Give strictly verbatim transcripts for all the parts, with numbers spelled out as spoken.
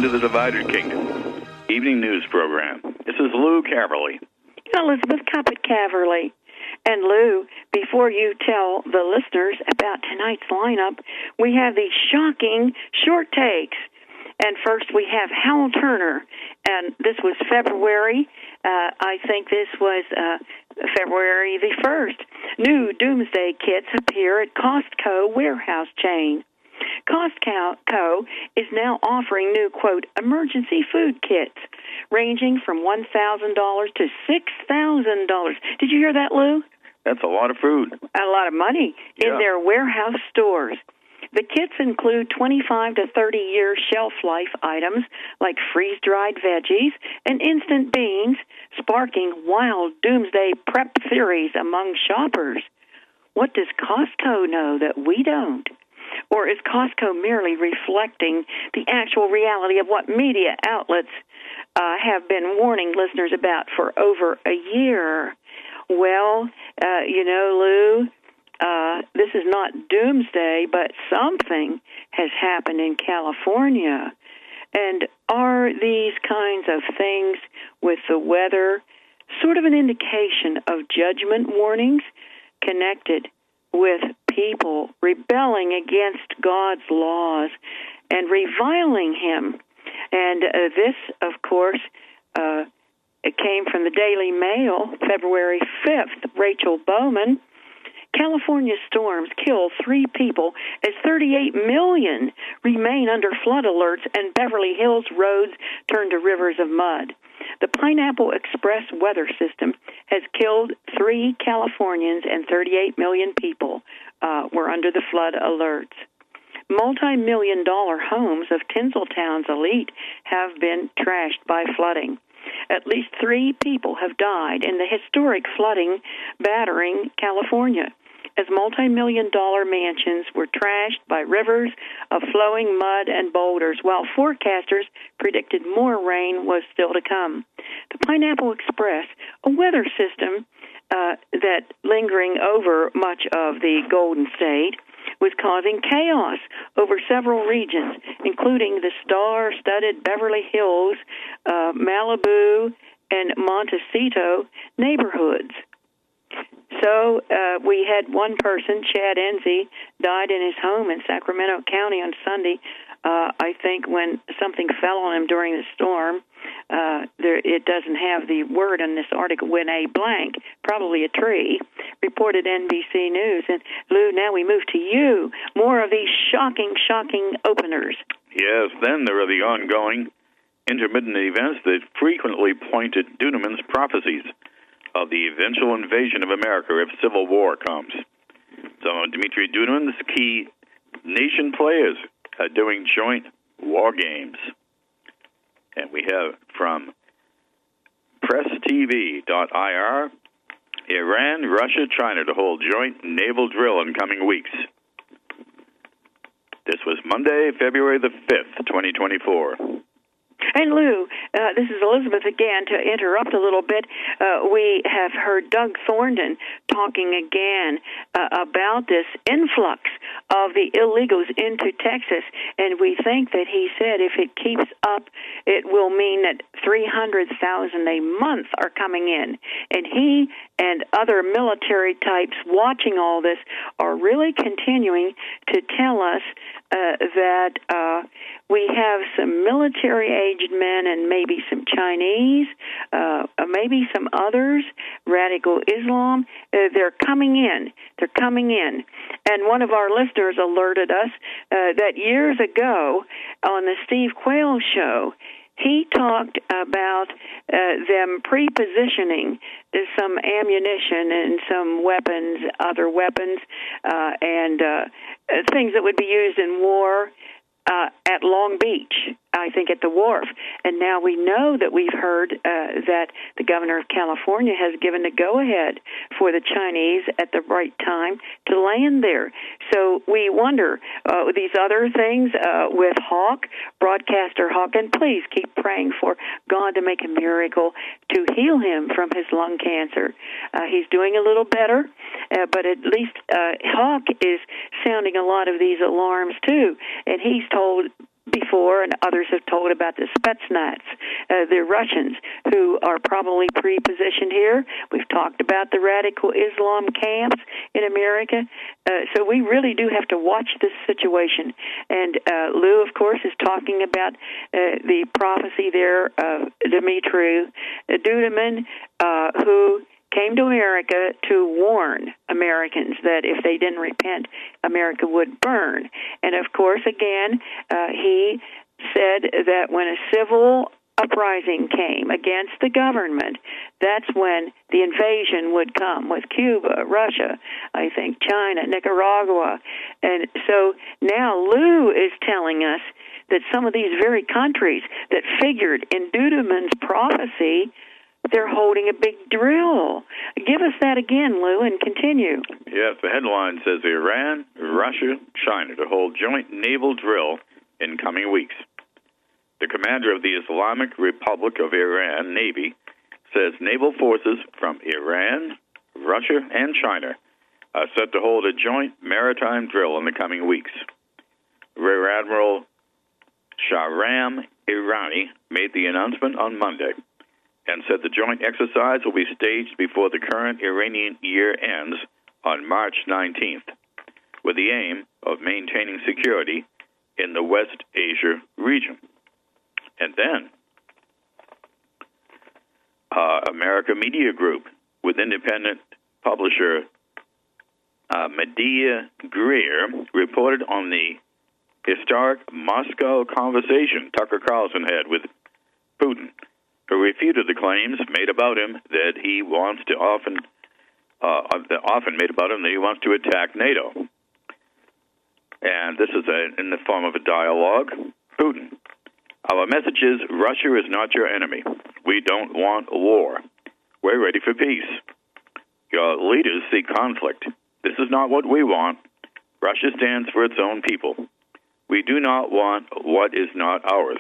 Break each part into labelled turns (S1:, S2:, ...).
S1: to the Divided Kingdom Evening News Program. This is Lou Caverly.
S2: Elizabeth Coppett-Caverly. And Lou, before you tell the listeners about tonight's lineup, we have these shocking short takes. And first we have Hal Turner, and this was February. Uh, I think this was uh, February the first. New doomsday kits appear at Costco warehouse chain. Costco is now offering new, quote, emergency food kits ranging from one thousand dollars to six thousand dollars. Did you hear that, Lou?
S1: That's a lot of food.
S2: A lot of money
S1: yeah.
S2: in their warehouse stores. The kits include twenty-five to thirty-year shelf life items like freeze-dried veggies and instant beans, sparking wild doomsday prep theories among shoppers. What does Costco know that we don't? Or is Costco merely reflecting the actual reality of what media outlets uh, have been warning listeners about for over a year? Well, uh, you know, Lou, uh, this is not doomsday, but something has happened in California. And are these kinds of things with the weather sort of an indication of judgment warnings connected with people rebelling against God's laws and reviling him? And uh, this, of course, uh, it came from the Daily Mail, February fifth. Rachel Bowman. California storms kill three people as thirty-eight million remain under flood alerts and Beverly Hills roads turn to rivers of mud. The Pineapple Express weather system has killed three Californians and thirty-eight million people uh, were under the flood alerts. Multi-million dollar homes of Tinseltown's elite have been trashed by flooding. At least three people have died in the historic flooding battering California as multi-million dollar mansions were trashed by rivers of flowing mud and boulders, while forecasters predicted more rain was still to come. The Pineapple Express, a weather system uh, that lingering over much of the Golden State, was causing chaos over several regions, including the star-studded Beverly Hills, uh, Malibu, and Montecito neighborhoods. So uh, we had one person, Chad Enzi, died in his home in Sacramento County on Sunday. Uh, I think when something fell on him during the storm, uh, there, it doesn't have the word in this article, when a blank, probably a tree, reported N B C News. And, Lou, now we move to you. More of these shocking, shocking openers.
S1: Yes, then there are the ongoing intermittent events that frequently point to Duneman's prophecies of the eventual invasion of America if civil war comes. So Dmitry Duneman's key nation players are doing joint war games. And we have from press T V dot I R, Iran, Russia, China to hold joint naval drill in coming weeks. This was Monday, February the fifth, twenty twenty-four.
S2: And Lou, uh, this is Elizabeth again. To interrupt a little bit, uh, we have heard Doug Thornton talking again uh, about this influx of the illegals into Texas, and we think that he said if it keeps up, it will mean that three hundred thousand a month are coming in. And he and other military types watching all this are really continuing to tell us uh, that uh, we have some military-aged men and maybe some Chinese, uh, maybe some others, radical Islam. Uh, they're coming in. They're coming in. And one of our listeners alerted us uh, that years ago on the Steve Quayle show, he talked about uh, them pre-positioning some ammunition and some weapons, other weapons, uh, and uh, things that would be used in war uh, at Long Beach, I think at the wharf. And now we know that we've heard uh, that the governor of California has given the go-ahead for the Chinese at the right time to land there. So we wonder, uh, these other things uh, with Hawk, broadcaster Hawk, and please keep praying for God to make a miracle to heal him from his lung cancer. Uh, he's doing a little better, uh, but at least uh, Hawk is sounding a lot of these alarms too, and he's told before, and others have told about the Spetsnaz, uh, the Russians, who are probably pre-positioned here. We've talked about the radical Islam camps in America. Uh, so we really do have to watch this situation. And uh, Lou, of course, is talking about uh, the prophecy there of Dmitry Duduman, uh, who came to America to warn Americans that if they didn't repent, America would burn. And, of course, again, uh, he said that when a civil uprising came against the government, that's when the invasion would come with Cuba, Russia, I think China, Nicaragua. And so now Lou is telling us that some of these very countries that figured in Duduman's prophecy, they're holding a big drill. Give us that again, Lou, and continue.
S1: Yes, the headline says Iran, Russia, China to hold joint naval drill in coming weeks. The commander of the Islamic Republic of Iran Navy says naval forces from Iran, Russia, and China are set to hold a joint maritime drill in the coming weeks. Rear Admiral Shahram Irani made the announcement on Monday and said the joint exercise will be staged before the current Iranian year ends on March nineteenth, with the aim of maintaining security in the West Asia region. And then, uh, America Media Group, with independent publisher uh, Medea Greer, reported on the historic Moscow conversation Tucker Carlson had with Putin, who refuted the claims made about him that he wants to often, uh, often made about him that he wants to attack NATO. And this is a, in the form of a dialogue. Putin, our message is Russia is not your enemy. We don't want war. We're ready for peace. Your leaders seek conflict. This is not what we want. Russia stands for its own people. We do not want what is not ours.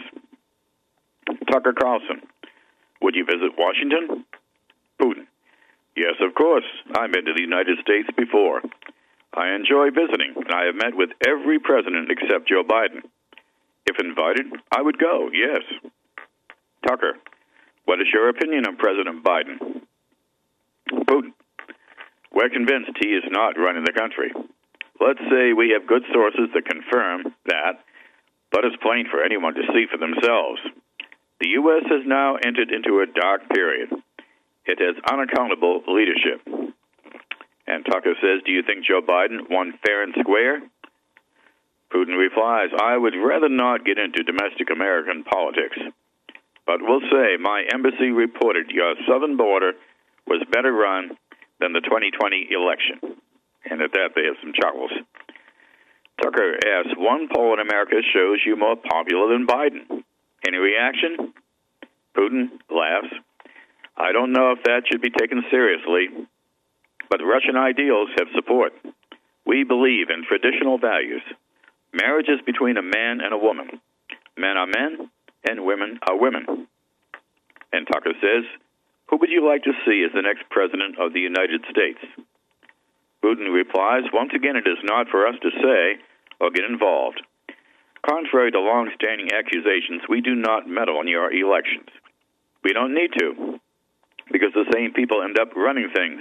S1: Tucker Carlson, would you visit Washington? Putin, yes, of course. I've been to the United States before. I enjoy visiting, and I have met with every president except Joe Biden. If invited, I would go, yes. Tucker, what is your opinion on President Biden? Putin, we're convinced he is not running the country. Let's say we have good sources that confirm that, but it's plain for anyone to see for themselves. The U S has now entered into a dark period. It has unaccountable leadership. And Tucker says, do you think Joe Biden won fair and square? Putin replies, I would rather not get into domestic American politics, but we'll say my embassy reported your southern border was better run than the twenty twenty election. And at that, they have some chuckles. Tucker asks, one poll in America shows you more popular than Biden. Any reaction? Putin laughs. I don't know if that should be taken seriously, but Russian ideals have support. We believe in traditional values. Marriage is between a man and a woman. Men are men, and women are women. And Tucker says, who would you like to see as the next president of the United States? Putin replies, once again, it is not for us to say or get involved. Contrary to long-standing accusations, we do not meddle in your elections. We don't need to, because the same people end up running things.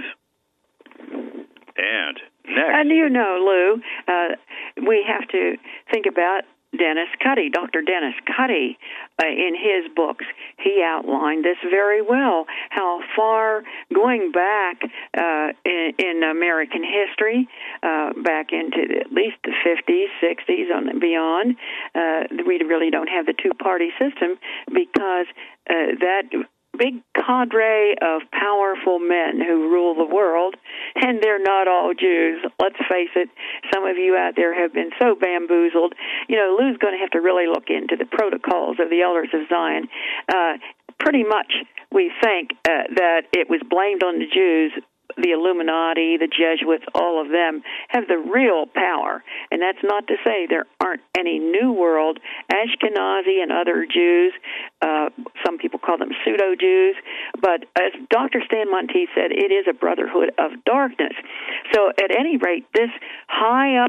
S1: And next...
S2: And you know, Lou, uh, we have to think about Dennis Cuddy, Doctor Dennis Cuddy. Uh, in his books, he outlined this very well, how far going back uh, in, in American history, uh, back into the, at least the fifties, sixties, and beyond, uh, we really don't have the two-party system because uh, that big cadre of powerful men who rule the world, and they're not all Jews. Let's face it, some of you out there have been so bamboozled. You know, Lou's going to have to really look into the protocols of the Elders of Zion. Uh, pretty much we think uh, that it was blamed on the Jews. The Illuminati, the Jesuits, all of them have the real power. And that's not to say there aren't any New World, Ashkenazi and other Jews. Uh, some people call them pseudo-Jews. But as Doctor Stan Monteith said, it is a brotherhood of darkness. So at any rate, this high-up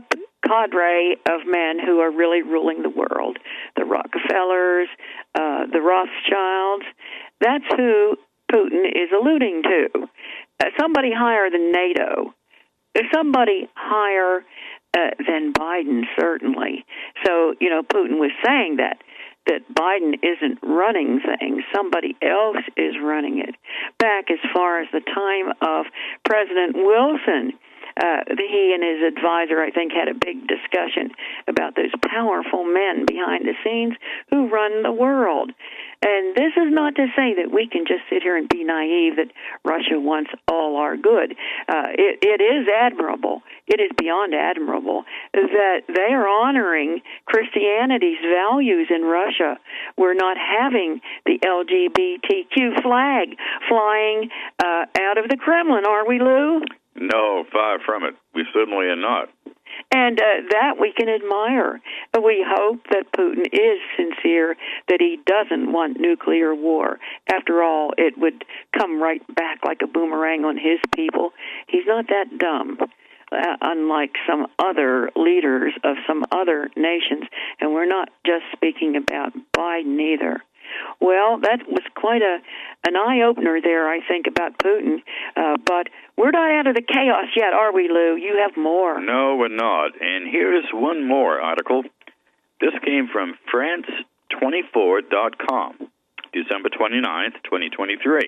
S2: cadre of men who are really ruling the world. The Rockefellers, uh, the Rothschilds. That's who Putin is alluding to. Uh, somebody higher than NATO. Somebody higher uh, than Biden, certainly. So, you know, Putin was saying that, that Biden isn't running things. Somebody else is running it. Back as far as the time of President Wilson, Uh, he and his advisor, I think, had a big discussion about those powerful men behind the scenes who run the world. And this is not to say that we can just sit here and be naive that Russia wants all our good. Uh, it, it is admirable. It is beyond admirable that they are honoring Christianity's values in Russia. We're not having the L G B T Q flag flying uh, out of the Kremlin, are we, Lou?
S1: No, far from it. We certainly are not.
S2: And uh, that we can admire. We hope that Putin is sincere, that he doesn't want nuclear war. After all, it would come right back like a boomerang on his people. He's not that dumb, uh, unlike some other leaders of some other nations. And we're not just speaking about Biden either. Well, that was quite a an eye-opener there, I think, about Putin. Uh, but we're not out of the chaos yet, are we, Lou? You have more.
S1: No, we're not. And here's one more article. This came from France twenty-four dot com, December twenty-ninth, twenty twenty-three.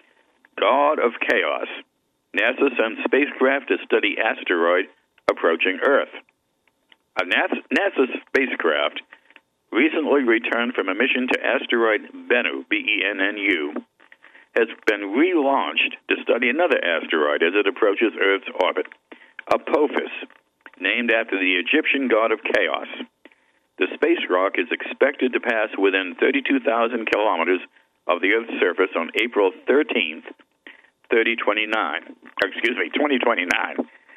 S1: God of Chaos. NASA sends spacecraft to study asteroid approaching Earth. A NASA spacecraft recently returned from a mission to asteroid Bennu, B E N N U, has been relaunched to study another asteroid as it approaches Earth's orbit, Apophis, named after the Egyptian god of chaos. The space rock is expected to pass within thirty-two thousand kilometers of the Earth's surface on April thirteenth, thirty twenty-nine. Excuse me, twenty twenty-nine.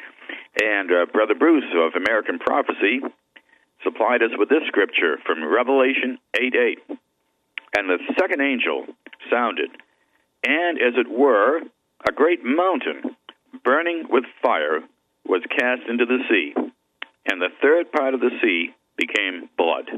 S1: And uh, Brother Bruce of American Prophecy supplied us with this scripture from Revelation eight eight. And the second angel sounded, and as it were, a great mountain, burning with fire, was cast into the sea, and the third part of the sea became blood.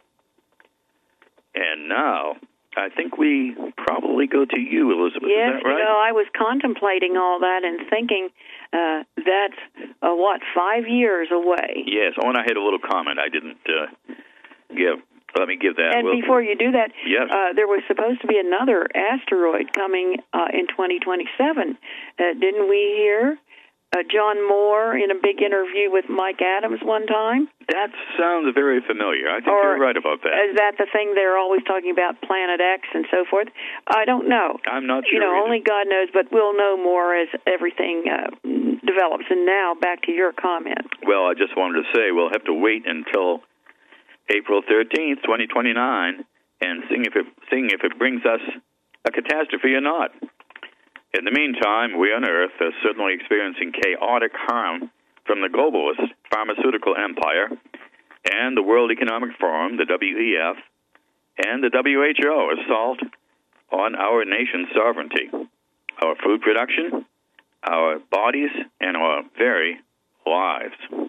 S1: And now, I think we probably go to you, Elizabeth.
S2: Yes,
S1: is that right?
S2: You know, I was contemplating all that and thinking uh, that's, uh, what, five years away.
S1: Yes. Oh, and I had a little comment I didn't uh, give. Let me give that.
S2: And
S1: we'll,
S2: before you do that,
S1: yes.
S2: uh, there was supposed to be another asteroid coming uh, in twenty twenty-seven. Uh, didn't we hear uh, John Moore in a big interview with Mike Adams one time?
S1: That sounds very familiar. I think
S2: or
S1: you're right about that.
S2: Is that the thing they're always talking about, Planet X and so forth? I don't know.
S1: I'm not sure.
S2: You know,
S1: either.
S2: only God knows, but we'll know more as everything uh, develops. And now, back to your comment.
S1: Well, I just wanted to say we'll have to wait until April thirteenth, twenty twenty-nine, and see if it, seeing if it brings us a catastrophe or not. In the meantime, we on Earth are certainly experiencing chaotic harm from the globalist pharmaceutical empire and the World Economic Forum, the W E F, and the W H O assault on our nation's sovereignty, our food production, our bodies, and our very lives.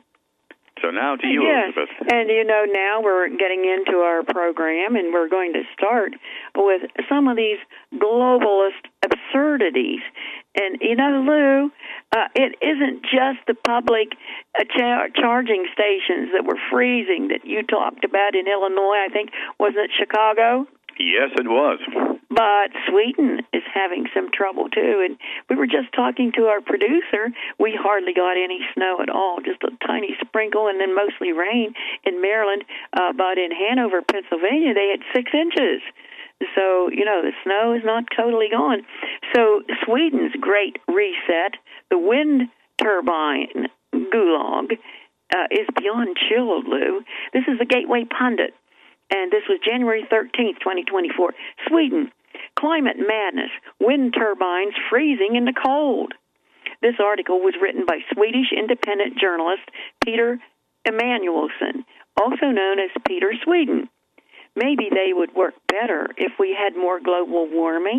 S1: So now to you,
S2: yes.
S1: Elizabeth.
S2: And, you know, now we're getting into our program, and we're going to start with some of these globalist absurdities. And, you know, Lou, uh, it isn't just the public uh, char- charging stations that were freezing that you talked about in Illinois, I think. Wasn't it Chicago?
S1: Yes, it was.
S2: But Sweden is having some trouble, too. And we were just talking to our producer. We hardly got any snow at all, just a tiny sprinkle and then mostly rain in Maryland. Uh, but in Hanover, Pennsylvania, they had six inches. So, you know, the snow is not totally gone. So Sweden's great reset, the wind turbine gulag, uh, is beyond chilled, Lou. This is the Gateway Pundit. And this was January thirteenth, twenty twenty-four. Sweden, climate madness, wind turbines freezing in the cold. This article was written by Swedish independent journalist Peter Emanuelsson, also known as Peter Sweden. Maybe they would work better if we had more global warming.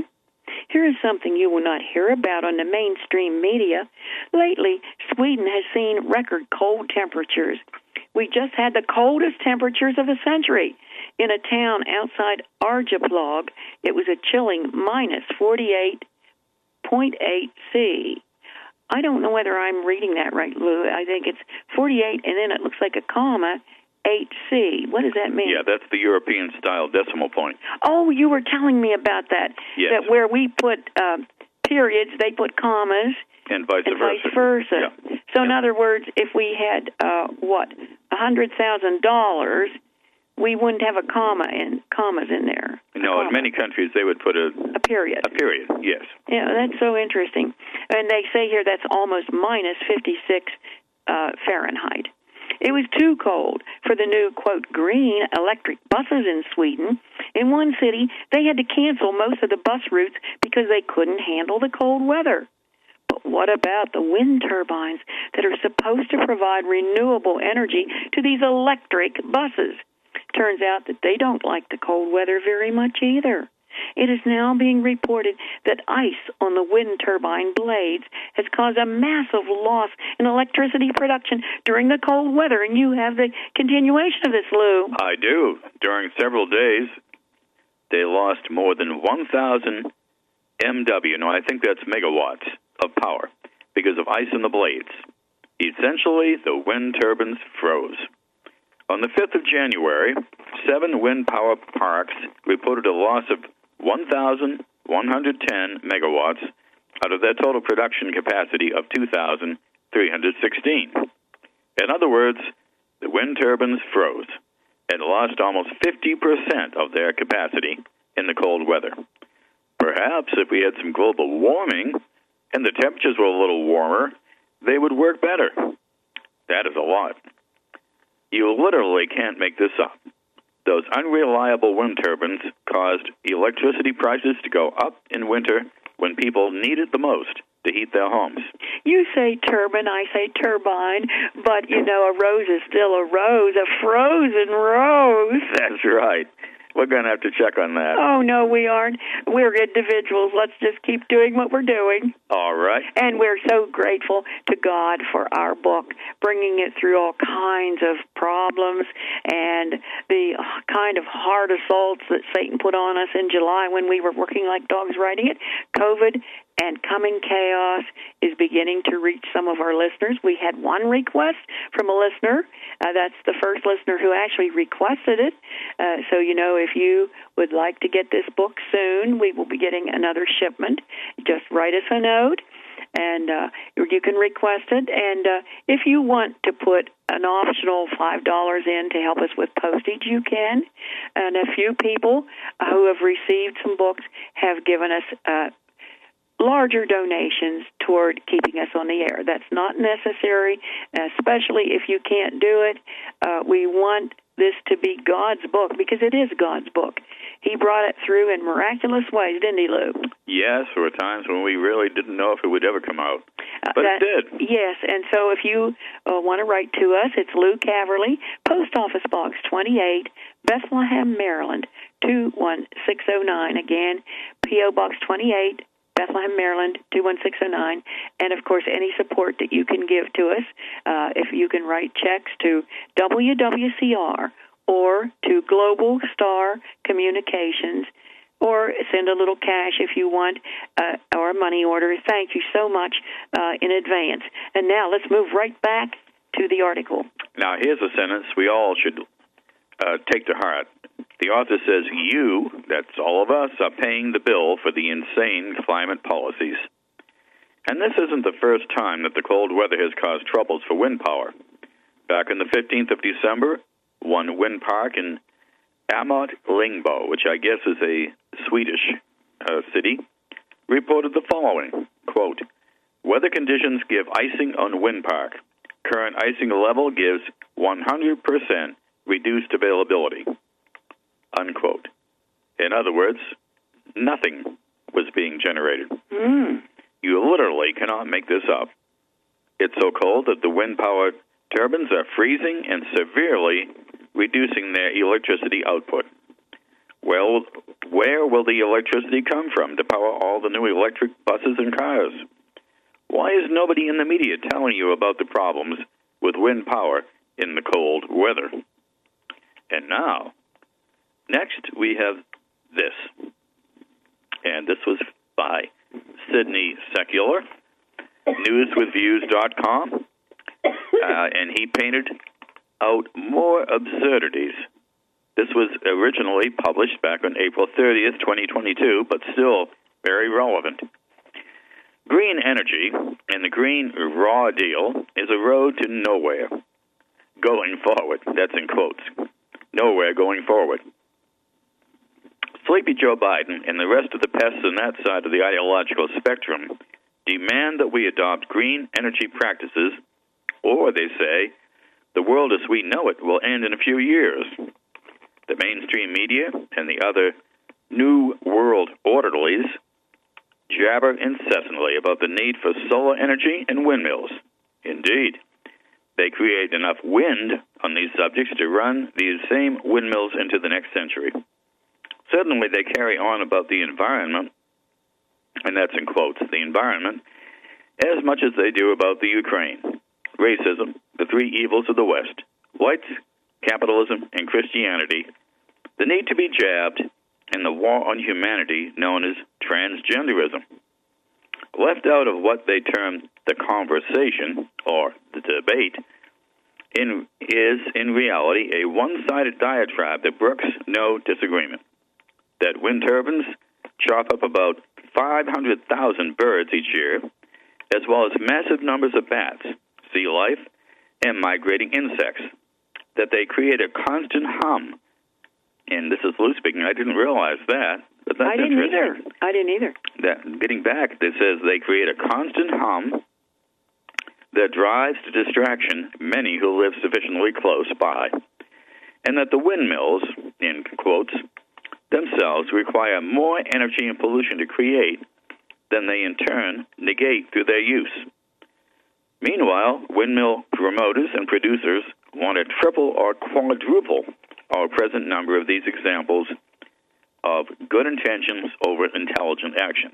S2: Here is something you will not hear about on the mainstream media. Lately, Sweden has seen record cold temperatures. We just had the coldest temperatures of a century. In a town outside Arjeplog, it was a chilling minus forty-eight point eight C. I don't know whether I'm reading that right, Lou. I think it's forty-eight, and then it looks like a comma, eight C. What does that mean?
S1: Yeah, that's the European-style decimal point.
S2: Oh, you were telling me about that.
S1: Yes.
S2: That where we put uh, periods, they put commas.
S1: And vice
S2: and
S1: versa.
S2: vice versa.
S1: Yeah.
S2: So, in
S1: yeah.
S2: other words, if we had, uh, what, one hundred thousand dollars, we wouldn't have a comma in commas in there.
S1: No, in many countries they would put a...
S2: A period.
S1: A period, yes.
S2: Yeah, that's so interesting. And they say here that's almost minus fifty-six uh, Fahrenheit. It was too cold for the new, quote, green electric buses in Sweden. In one city, they had to cancel most of the bus routes because they couldn't handle the cold weather. But what about the wind turbines that are supposed to provide renewable energy to these electric buses? Turns out that they don't like the cold weather very much either. It is now being reported that ice on the wind turbine blades has caused a massive loss in electricity production during the cold weather, and you have the continuation of this, Lou.
S1: I do. During several days, they lost more than one thousand M W. Now, I think that's megawatts of power because of ice in the blades. Essentially, the wind turbines froze. On the fifth of January, seven wind power parks reported a loss of one thousand one hundred ten megawatts out of their total production capacity of two thousand three hundred sixteen. In other words, the wind turbines froze and lost almost fifty percent of their capacity in the cold weather. Perhaps if we had some global warming and the temperatures were a little warmer, they would work better. That is a lot. You literally can't make this up. Those unreliable wind turbines caused electricity prices to go up in winter when people need it the most to heat their homes.
S2: You say turbine, I say turbine, but, you know, a rose is still a rose, a frozen rose.
S1: That's right. We're going to have to check on that.
S2: Oh, no, we aren't. We're individuals. Let's just keep doing what we're doing.
S1: All right.
S2: And we're so grateful to God for our book, bringing it through all kinds of problems and the kind of hard assaults that Satan put on us in July when we were working like dogs writing it. COVID and coming chaos is beginning to reach some of our listeners. We had one request from a listener. Uh, that's the first listener who actually requested it. Uh, so, you know, if you would like to get this book soon, we will be getting another shipment. Just write us a note, and uh, you can request it. And uh, if you want to put an optional five dollars in to help us with postage, you can. And a few people uh, who have received some books have given us uh, larger donations toward keeping us on the air. That's not necessary, especially if you can't do it. Uh, we want this to be God's book because it is God's book. He brought it through in miraculous ways, didn't he, Lou?
S1: Yes, there were times when we really didn't know if it would ever come out, but
S2: uh, that,
S1: it did.
S2: Yes, and so if you uh, want to write to us, it's Lou Caverly, Post Office Box twenty-eight, Bethlehem, Maryland, two one six oh nine. Again, P O. Box twenty-eight, Bethlehem, Maryland, two one six oh nine. And, of course, any support that you can give to us, uh, if you can write checks to W W C R or to Global Star Communications, or send a little cash if you want, uh, or a money order. Thank you so much uh, in advance. And now let's move right back to the article.
S1: Now, here's a sentence we all should uh, take to heart. The author says, you, that's all of us, are paying the bill for the insane climate policies. And this isn't the first time that the cold weather has caused troubles for wind power. Back on the fifteenth of December, one wind park in Amat Lingbo, which I guess is a Swedish uh, city, reported the following, quote, weather conditions give icing on wind park. Current icing level gives one hundred percent reduced availability, unquote. In other words, nothing was being generated.
S2: Mm.
S1: You literally cannot make this up. It's so cold that the wind power turbines are freezing and severely reducing their electricity output. Well, Where will the electricity come from to power all the new electric buses and cars? Why is nobody in the media telling you about the problems with wind power in the cold weather? And now, next we have this. And this was by Sidney Secular, news with views dot com. Uh, and he painted out more absurdities. This was originally published back on April thirtieth, twenty twenty-two, but still very relevant. Green energy and the green raw deal is a road to nowhere going forward. That's in quotes. Nowhere going forward. Sleepy Joe Biden and the rest of the pests on that side of the ideological spectrum demand that we adopt green energy practices, or they say the world as we know it will end in a few years. The mainstream media and the other New World orderlies jabber incessantly about the need for solar energy and windmills. Indeed, they create enough wind on these subjects to run these same windmills into the next century. Suddenly, they carry on about the environment, and that's in quotes, the environment, as much as they do about the Ukraine, racism, the three evils of the West, whites, capitalism, and Christianity, the need to be jabbed, and the war on humanity known as transgenderism. Left out of what they term the conversation, or the debate, in, is in reality a one-sided diatribe that brooks no disagreement. That wind turbines chop up about five hundred thousand birds each year, as well as massive numbers of bats, sea life, and migrating insects. That they create a constant hum. And this is Lou speaking. I didn't realize that. But that's
S2: I didn't either.
S1: interesting.
S2: I didn't either.
S1: That, getting back, it says they create a constant hum that drives to distraction many who live sufficiently close by. And that the windmills, in quotes, themselves require more energy and pollution to create than they in turn negate through their use. Meanwhile, windmill promoters and producers want to triple or quadruple our present number of these examples of good intentions over intelligent actions.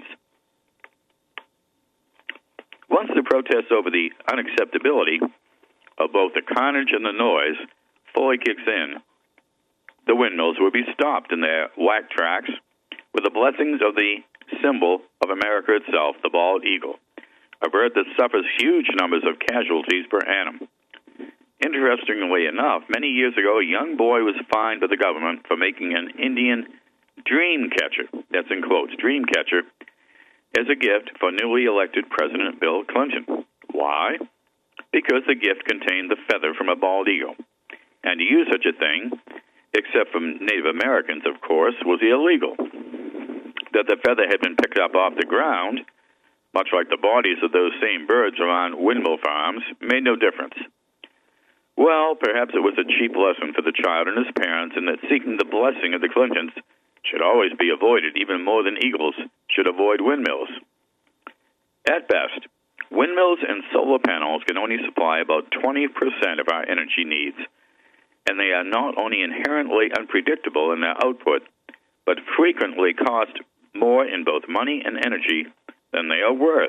S1: Once the protests over the unacceptability of both the carnage and the noise fully kicks in, the windmills will be stopped in their whack tracks with the blessings of the symbol of America itself, the bald eagle, a bird that suffers huge numbers of casualties per annum. Interestingly enough, many years ago, a young boy was fined by the government for making an Indian dream catcher, that's in quotes, dream catcher, as a gift for newly elected President Bill Clinton. Why? Because the gift contained the feather from a bald eagle. And to use such a thing, except from Native Americans, of course, was illegal. That the feather had been picked up off the ground, much like the bodies of those same birds around windmill farms, made no difference. Well, perhaps it was a cheap lesson for the child and his parents in that seeking the blessing of the Clintons should always be avoided, even more than eagles should avoid windmills. At best, windmills and solar panels can only supply about twenty percent of our energy needs, and they are not only inherently unpredictable in their output, but frequently cost more in both money and energy than they are worth.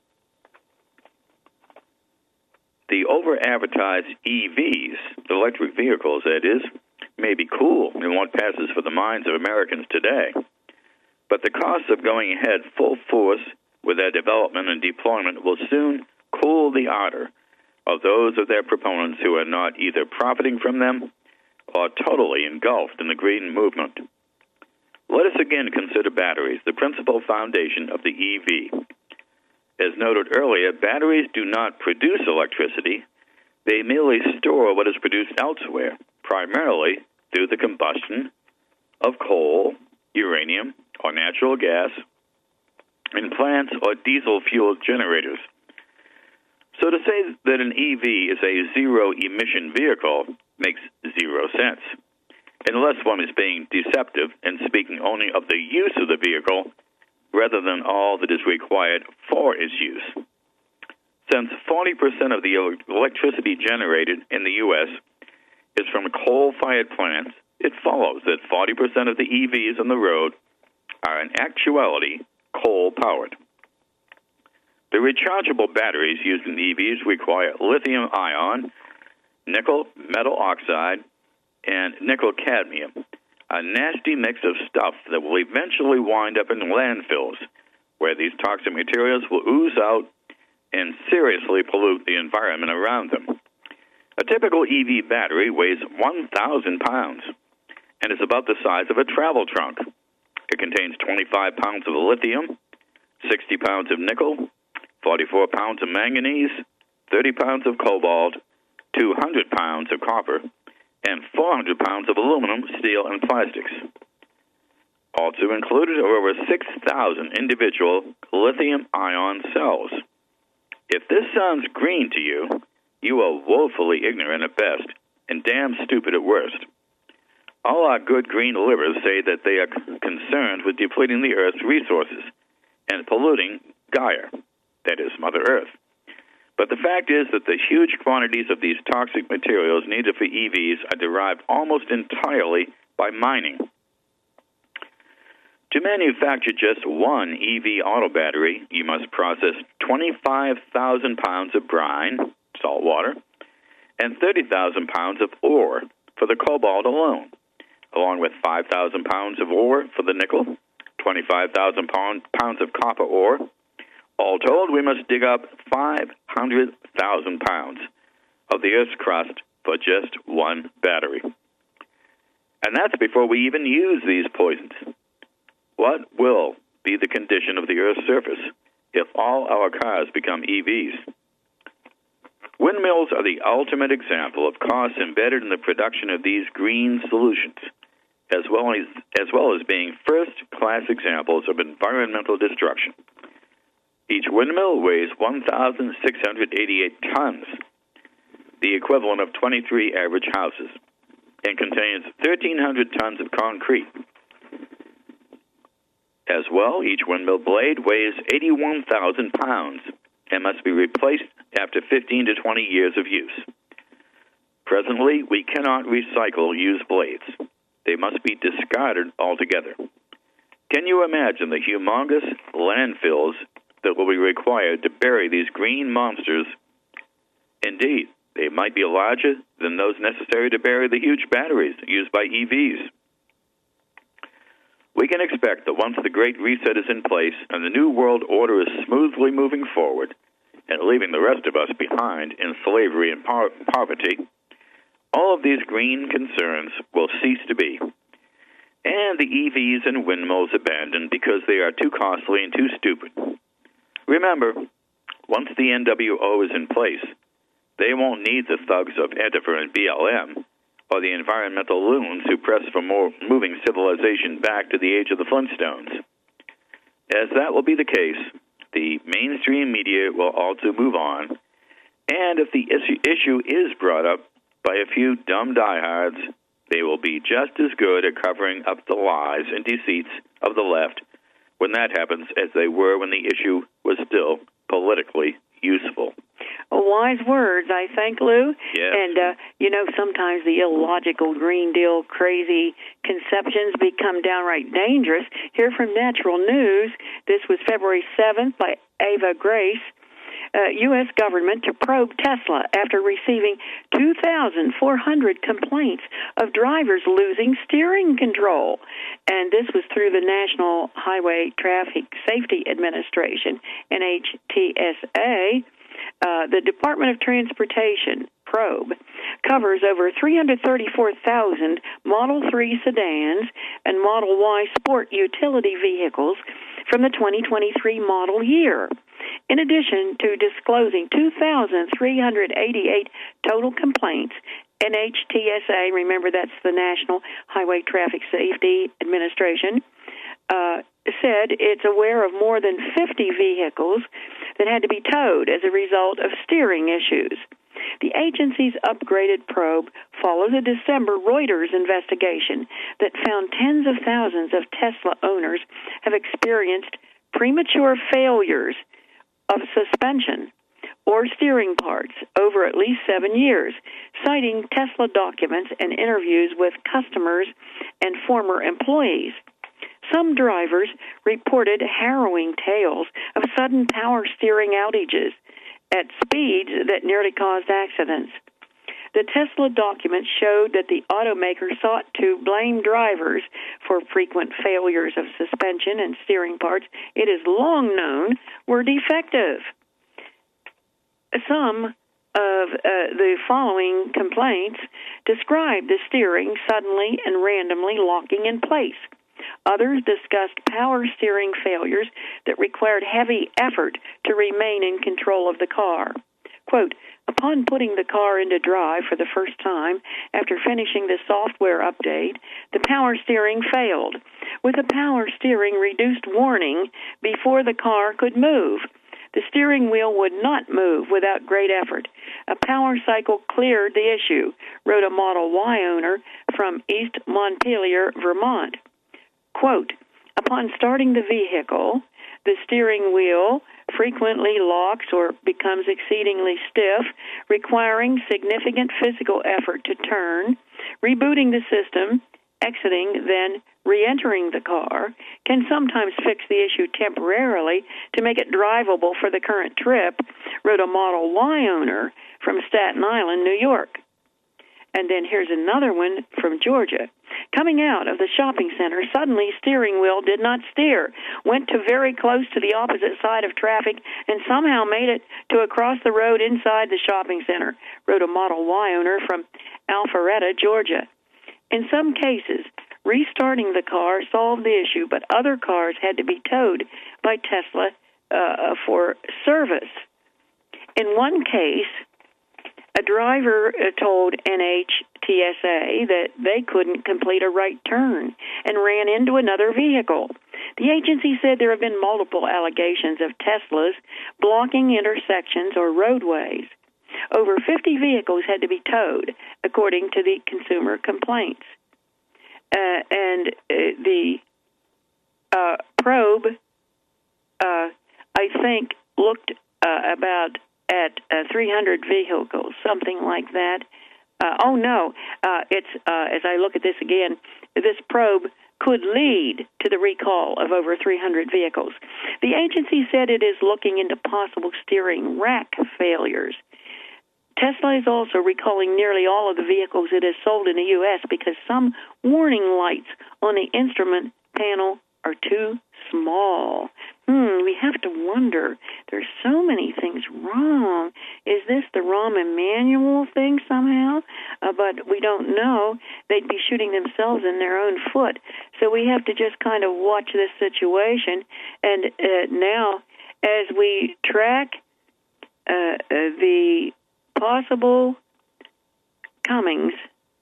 S1: The over-advertised E Vs, electric vehicles that is, may be cool in what passes for the minds of Americans today, but the cost of going ahead full force with their development and deployment will soon cool the ardor of those of their proponents who are not either profiting from them or totally engulfed in the green movement. Let us again consider batteries, the principal foundation of the E V. As noted earlier, batteries do not produce electricity. They merely store what is produced elsewhere, primarily through the combustion of coal, uranium, or natural gas in plants or diesel-fueled generators. So to say that an E V is a zero-emission vehicle makes zero sense, unless one is being deceptive and speaking only of the use of the vehicle rather than all that is required for its use. Since forty percent of the electricity generated in the U S is from coal-fired plants, it follows that forty percent of the E Vs on the road are in actuality coal-powered. The rechargeable batteries used in E Vs require lithium-ion, nickel metal oxide, and nickel-cadmium, a nasty mix of stuff that will eventually wind up in landfills, where these toxic materials will ooze out and seriously pollute the environment around them. A typical E V battery weighs one thousand pounds and is about the size of a travel trunk. It contains twenty-five pounds of lithium, sixty pounds of nickel, forty-four pounds of manganese, thirty pounds of cobalt, two hundred pounds of copper, and four hundred pounds of aluminum, steel, and plastics. Also included are over six thousand individual lithium-ion cells. If this sounds green to you, you are woefully ignorant at best and damn stupid at worst. All our good green livers say that they are concerned with depleting the Earth's resources and polluting Gaia, that is, Mother Earth. But the fact is that the huge quantities of these toxic materials needed for E Vs are derived almost entirely by mining. To manufacture just one E V auto battery, you must process twenty-five thousand pounds of brine, salt water, and thirty thousand pounds of ore for the cobalt alone, along with five thousand pounds of ore for the nickel, twenty-five thousand pounds of copper ore. All told, we must dig up five hundred thousand pounds of the Earth's crust for just one battery. And that's before we even use these poisons. What will be the condition of the Earth's surface if all our cars become E Vs? Windmills are the ultimate example of costs embedded in the production of these green solutions, as well as, as well as being first-class examples of environmental destruction. Each windmill weighs one thousand six hundred eighty-eight tons, the equivalent of twenty-three average houses, and contains thirteen hundred tons of concrete. As well, each windmill blade weighs eighty-one thousand pounds and must be replaced after fifteen to twenty years of use. Presently, we cannot recycle used blades. They must be discarded altogether. Can you imagine the humongous landfills that will be required to bury these green monsters? Indeed, they might be larger than those necessary to bury the huge batteries used by E Vs. We can expect that once the Great Reset is in place and the New World Order is smoothly moving forward and leaving the rest of us behind in slavery and par- poverty, all of these green concerns will cease to be, and the E Vs and windmills abandoned because they are too costly and too stupid. Remember, once the N W O is in place, they won't need the thugs of Antifa and B L M or the environmental loons who press for more moving civilization back to the age of the Flintstones. As that will be the case, the mainstream media will also move on, and if the issue is brought up by a few dumb diehards, they will be just as good at covering up the lies and deceits of the left when that happens as they were when the issue was still politically useful.
S2: Wise words, I think, Lou.
S1: Yes.
S2: And, uh, you know, sometimes the illogical Green Deal crazy conceptions become downright dangerous. Here from Natural News, this was February seventh by Ava Grace. Uh, U S government to probe Tesla after receiving two thousand four hundred complaints of drivers losing steering control. And this was through the National Highway Traffic Safety Administration, N H T S A. Uh, the Department of Transportation probe covers over three hundred thirty-four thousand Model three sedans and Model Y sport utility vehicles from the twenty twenty-three model year. In addition to disclosing two thousand three hundred eighty-eight total complaints, N H T S A, remember that's the National Highway Traffic Safety Administration, uh, said it's aware of more than fifty vehicles that had to be towed as a result of steering issues. The agency's upgraded probe follows a December Reuters investigation that found tens of thousands of Tesla owners have experienced premature failures of suspension or steering parts over at least seven years, citing Tesla documents and interviews with customers and former employees. Some drivers reported harrowing tales of sudden power steering outages at speeds that nearly caused accidents. The Tesla documents showed that the automaker sought to blame drivers for frequent failures of suspension and steering parts it is long known were defective. Some of uh, the following complaints described the steering suddenly and randomly locking in place. Others discussed power steering failures that required heavy effort to remain in control of the car. Quote, upon putting the car into drive for the first time after finishing the software update, the power steering failed, with the power steering reduced warning before the car could move. The steering wheel would not move without great effort. A power cycle cleared the issue, wrote a Model Y owner from East Montpelier, Vermont. Quote, upon starting the vehicle, the steering wheel frequently locks or becomes exceedingly stiff, requiring significant physical effort to turn. Rebooting the system, exiting, then re-entering the car can sometimes fix the issue temporarily to make it drivable for the current trip, wrote a Model Y owner from Staten Island, New York. And then here's another one from Georgia. Coming out of the shopping center, suddenly steering wheel did not steer, went to very close to the opposite side of traffic, and somehow made it to across the road inside the shopping center, wrote a Model Y owner from Alpharetta, Georgia. In some cases, restarting the car solved the issue, but other cars had to be towed by Tesla uh, for service. In one case, a driver told N H T S A that they couldn't complete a right turn and ran into another vehicle. The agency said there have been multiple allegations of Teslas blocking intersections or roadways. Over fifty vehicles had to be towed, according to the consumer complaints. Uh, and uh, the uh, probe, uh, I think, looked uh, about at uh, three hundred vehicles, something like that. Uh, oh, no, uh, it's uh, as I look at this again, this probe could lead to the recall of over three hundred vehicles. The agency said it is looking into possible steering rack failures. Tesla is also recalling nearly all of the vehicles it has sold in the U S because some warning lights on the instrument panel are too small. Hmm, we have to wonder. There's so many things wrong. Is this the Rahm Emanuel thing somehow? Uh, but we don't know. They'd be shooting themselves in their own foot. So we have to just kind of watch this situation. And uh, now, as we track uh, uh, the possible comings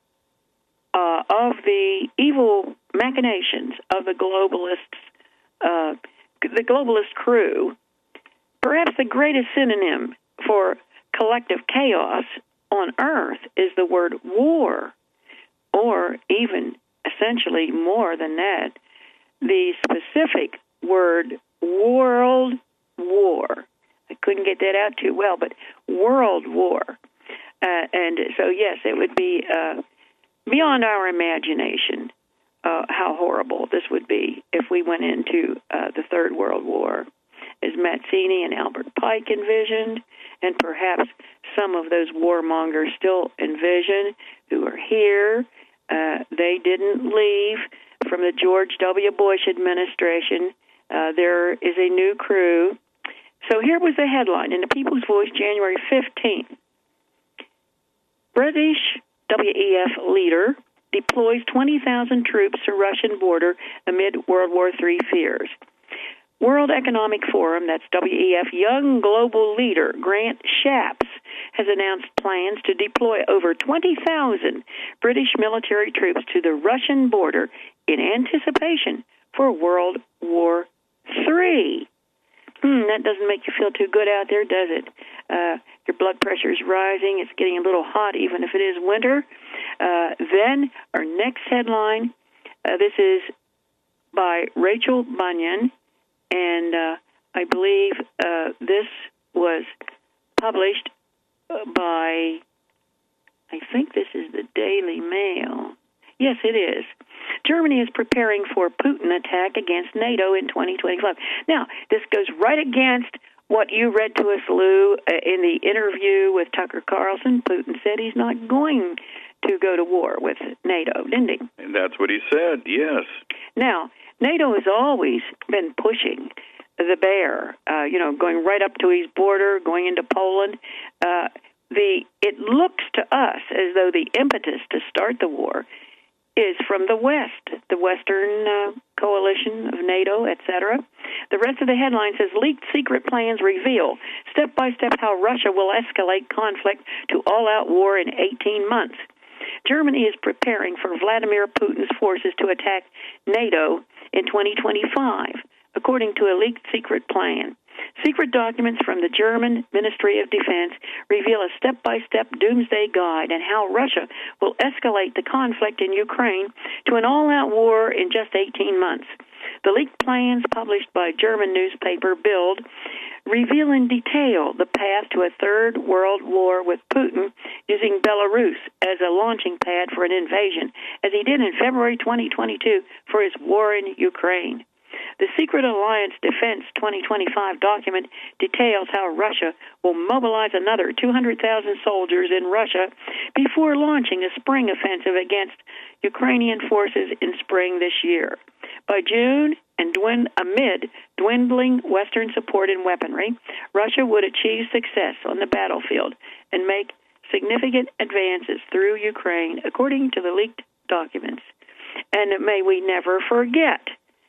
S2: uh, of the evil machinations of the globalists, uh, the globalist crew, perhaps the greatest synonym for collective chaos on Earth is the word war, or even essentially more than that, the specific word world war. I couldn't get that out too well, but world war. Uh, and so, yes, it would be uh, beyond our imagination uh, how horrible this would be if we went into uh, the Third World War, as Mazzini and Albert Pike envisioned, and perhaps some of those warmongers still envision who are here. Uh, they didn't leave from the George W. Bush administration. Uh, there is a new crew. So here was the headline in the People's Voice, January fifteenth. British W E F leader deploys twenty thousand troops to Russian border amid World War Three fears. World Economic Forum, that's W E F, young global leader Grant Shapps has announced plans to deploy over twenty thousand British military troops to the Russian border in anticipation for World War Three. Hmm, that doesn't make you feel too good out there, does it? Uh, your blood pressure is rising. It's getting a little hot, even if it is winter. Uh, then our next headline, uh, this is by Rachel Bunyan, and uh, I believe uh, this was published by, I think this is the Daily Mail. Yes, it is. Germany is preparing for Putin attack against NATO in twenty twenty-five. Now, this goes right against what you read to us, Lou, in the interview with Tucker Carlson. Putin said he's not going to go to war with NATO, didn't he?
S1: And that's what he said, yes.
S2: Now, NATO has always been pushing the bear, uh, you know, going right up to his border, going into Poland. Uh, the it looks to us as though the impetus to start the war is from the West, the Western uh, coalition of NATO, et cetera. The rest of the headline says, leaked secret plans reveal step-by-step how Russia will escalate conflict to all-out war in eighteen months. Germany is preparing for Vladimir Putin's forces to attack NATO in twenty twenty-five, according to a leaked secret plan. Secret documents from the German Ministry of Defense reveal a step-by-step doomsday guide on how Russia will escalate the conflict in Ukraine to an all-out war in just eighteen months. The leaked plans published by German newspaper Bild reveal in detail the path to a third world war with Putin using Belarus as a launching pad for an invasion, as he did in February twenty twenty-two for his war in Ukraine. The Secret Alliance Defense twenty twenty-five document details how Russia will mobilize another two hundred thousand soldiers in Russia before launching a spring offensive against Ukrainian forces in spring this year. By June, and dwind- amid dwindling Western support and weaponry, Russia would achieve success on the battlefield and make significant advances through Ukraine, according to the leaked documents. And may we never forget,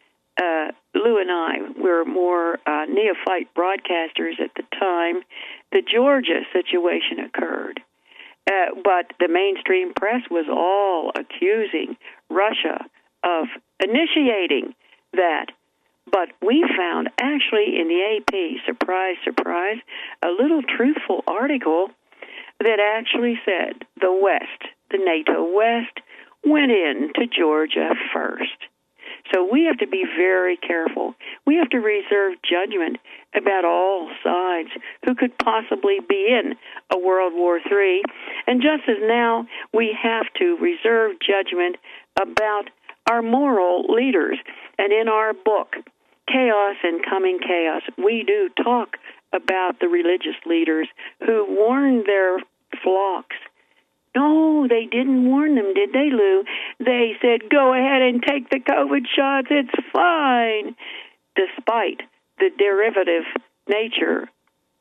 S2: Uh, Lou and I were more uh, neophyte broadcasters at the time. The Georgia situation occurred, uh, but the mainstream press was all accusing Russia of initiating that. But we found actually in the A P, surprise, surprise, a little truthful article that actually said the West, the NATO West, went into Georgia first. So we have to be very careful. We have to reserve judgment about all sides who could possibly be in a World War Three. And just as now we have to reserve judgment about our moral leaders. And in our book, Chaos and Coming Chaos, we do talk about the religious leaders who warned their flocks. No, they didn't warn them, did they, Lou? They said, go ahead and take the COVID shots. It's fine, despite the derivative nature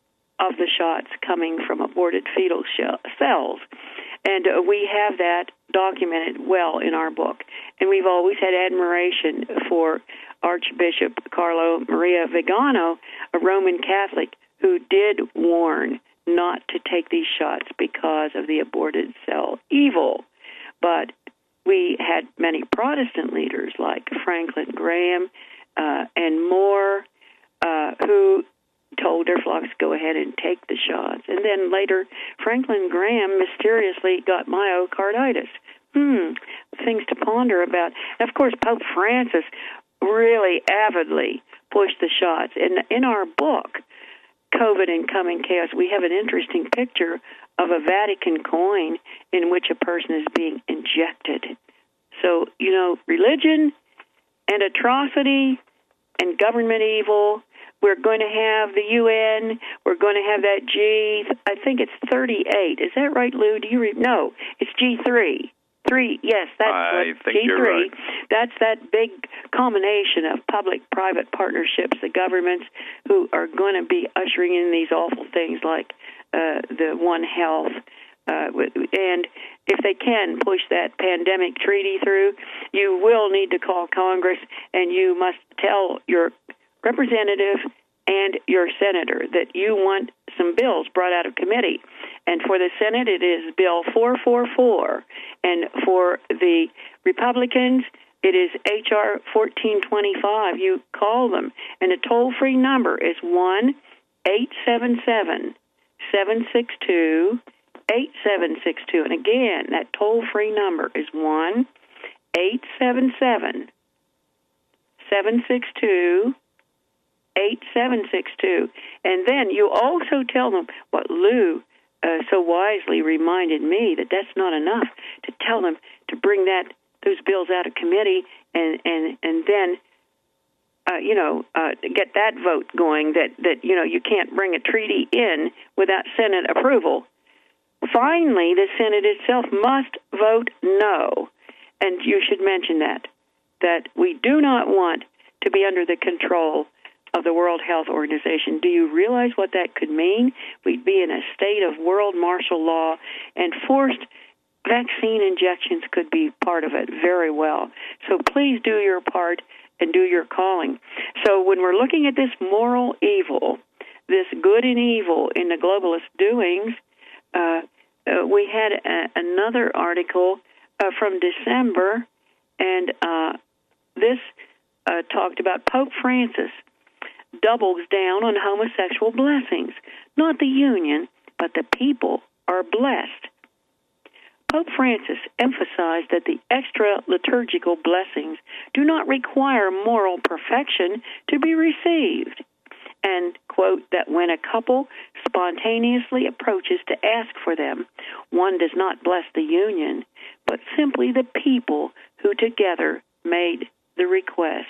S2: of the shots coming from aborted fetal cells. And uh, we have that documented well in our book. And we've always had admiration for Archbishop Carlo Maria Vigano, a Roman Catholic, who did warn not to take these shots because of the aborted cell evil. But we had many Protestant leaders like Franklin Graham uh, and more uh, who told their flocks, go ahead and take the shots. And then later, Franklin Graham mysteriously got myocarditis. Hmm, things to ponder about. And of course, Pope Francis really avidly pushed the shots. And in our book, COVID and Coming Chaos, we have an interesting picture of a Vatican coin in which a person is being injected. So, you know, religion and atrocity and government evil. We're going to have the U N. We're going to have that G, I think it's thirty-eight. Is that right, Lou? Do you re- No, it's G three. Three, yes, that's
S1: I
S2: what,
S1: think
S2: G three.
S1: You're right.
S2: That's that big combination of public-private partnerships, the governments who are going to be ushering in these awful things like uh, the One Health. Uh, and if they can push that pandemic treaty through, you will need to call Congress, and you must tell your representative and your senator that you want some bills brought out of committee. And for the Senate, it is Bill four forty-four. And for the Republicans, it is H R fourteen twenty-five. You call them. And the toll-free number is one eight seven seven, seven six two, eight seven six two. And again, that toll-free number is one eight seven seven, seven six two, eight seven six two. And then you also tell them what Lou uh, so wisely reminded me, that that's not enough, to tell them to bring that those bills out of committee and, and, and then, uh, you know, uh, get that vote going, that, that, you know, you can't bring a treaty in without Senate approval. Finally, the Senate itself must vote no. And you should mention that, that we do not want to be under the control of the World Health Organization. Do you realize what that could mean? We'd be in a state of world martial law, and forced vaccine injections could be part of it very well. So please do your part and do your calling. So when we're looking at this moral evil, this good and evil in the globalist doings, uh, uh, we had a, another article uh, from December, and uh, this uh, talked about Pope Francis doubles down on homosexual blessings. Not the union, but the people are blessed. Pope Francis emphasized that the extra liturgical blessings do not require moral perfection to be received, and, quote, that when a couple spontaneously approaches to ask for them, one does not bless the union, but simply the people who together made the request.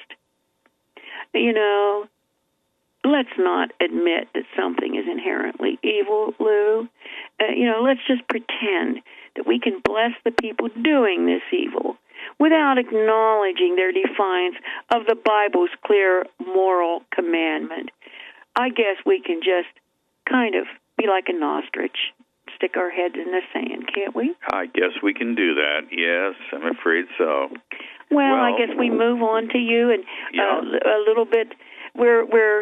S2: You know, let's not admit that something is inherently evil, Lou. Uh, you know, let's just pretend that we can bless the people doing this evil without acknowledging their defiance of the Bible's clear moral commandment. I guess we can just kind of be like an ostrich, stick our heads in the sand, can't we?
S1: I guess we can do that, yes, I'm afraid so.
S2: Well,
S1: well
S2: I guess we move on to you, and
S1: yeah.
S2: uh, a little bit, we're, we're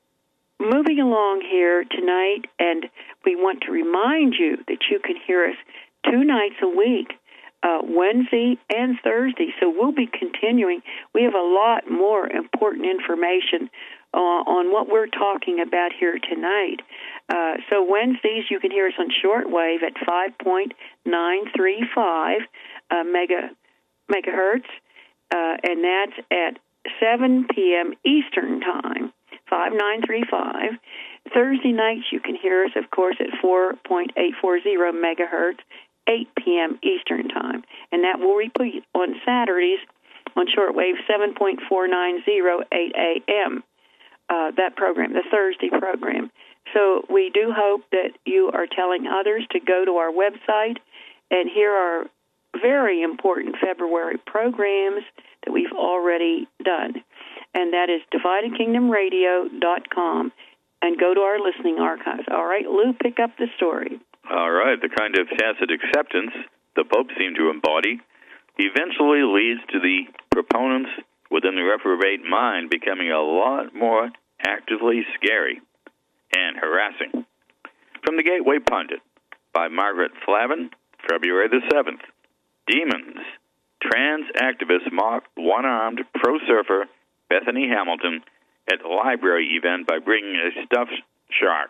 S2: moving along here tonight, and we want to remind you that you can hear us two nights a week, uh, Wednesday and Thursday. So we'll be continuing. We have a lot more important information uh, on what we're talking about here tonight. Uh, so Wednesdays, you can hear us on shortwave at five point nine three five uh, mega, megahertz, uh, and that's at seven p.m. Eastern Time, five nine three five. Thursday nights, you can hear us, of course, at four point eight four zero megahertz, eight p.m. Eastern Time. And that will repeat on Saturdays on shortwave seven point four nine zero, eight a.m., uh, that program, the Thursday program. So we do hope that you are telling others to go to our website and hear our very important February programs that we've already done. And that is divided kingdom radio dot com. And go to our listening archives. All right, Lou, pick up the story.
S1: All right, the kind of tacit acceptance the Pope seemed to embody eventually leads to the proponents within the reprobate mind becoming a lot more actively scary and harassing. From the Gateway Pundit by Margaret Flavin, February the seventh. Demons. Trans activists mock one-armed pro-surfer Bethany Hamilton at the library event by bringing a stuffed shark.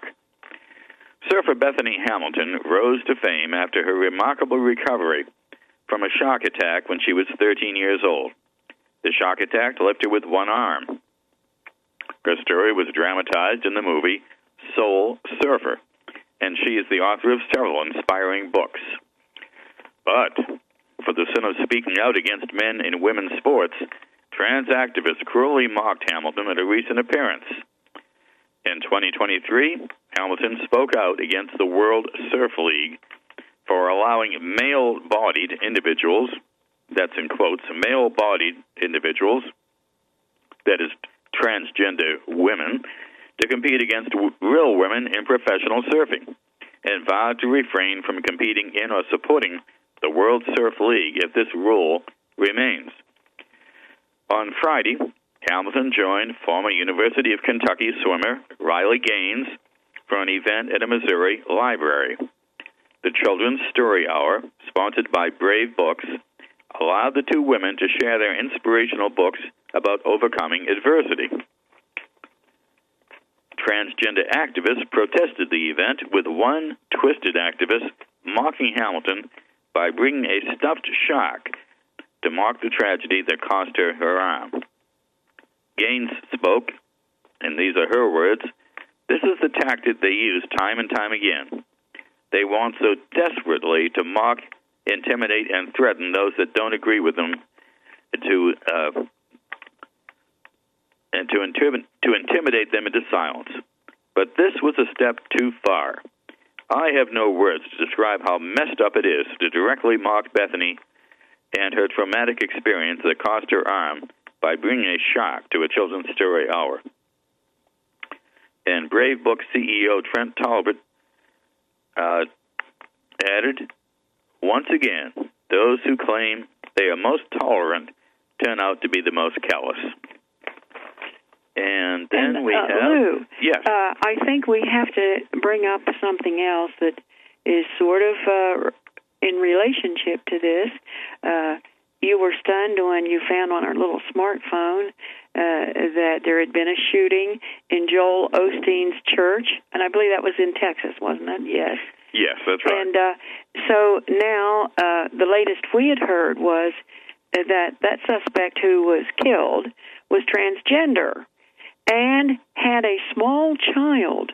S1: Surfer Bethany Hamilton rose to fame after her remarkable recovery from a shark attack when she was thirteen years old. The shark attack left her with one arm. Her story was dramatized in the movie Soul Surfer, and she is the author of several inspiring books. But for the sin of speaking out against men in women's sports, trans activists cruelly mocked Hamilton at a recent appearance. In twenty twenty-three, Hamilton spoke out against the World Surf League for allowing male-bodied individuals, that's in quotes, male-bodied individuals, that is, transgender women, to compete against w- real women in professional surfing, and vowed to refrain from competing in or supporting the World Surf League if this rule remains. On Friday, Hamilton joined former University of Kentucky swimmer Riley Gaines for an event at a Missouri library. The Children's Story Hour, sponsored by Brave Books, allowed the two women to share their inspirational books about overcoming adversity. Transgender activists protested the event, with one twisted activist mocking Hamilton by bringing a stuffed shark to mock the tragedy that cost her her arm. Gaines spoke and these are her words, this is the tactic they use time and time again. They want so desperately to mock, intimidate, and threaten those that don't agree with them to uh, and to, intim- to intimidate them into silence. But this was a step too far. I have no words to describe how messed up it is to directly mock Bethany and her traumatic experience that cost her arm by bringing a shock to a children's story hour. And Brave Book C E O Trent Talbot uh, added, once again, those who claim they are most tolerant turn out to be the most callous. And then
S2: and,
S1: we
S2: uh,
S1: have...
S2: Lou,
S1: yes.
S2: Uh, I think we have to bring up something else that is sort of uh, in relationship to this. Uh, you were stunned when you found on our little smartphone uh, that there had been a shooting in Joel Osteen's church, and I believe that was in Texas, wasn't it? Yes.
S1: Yes, that's right.
S2: And uh, so now uh, the latest we had heard was that that suspect who was killed was transgender and had a small child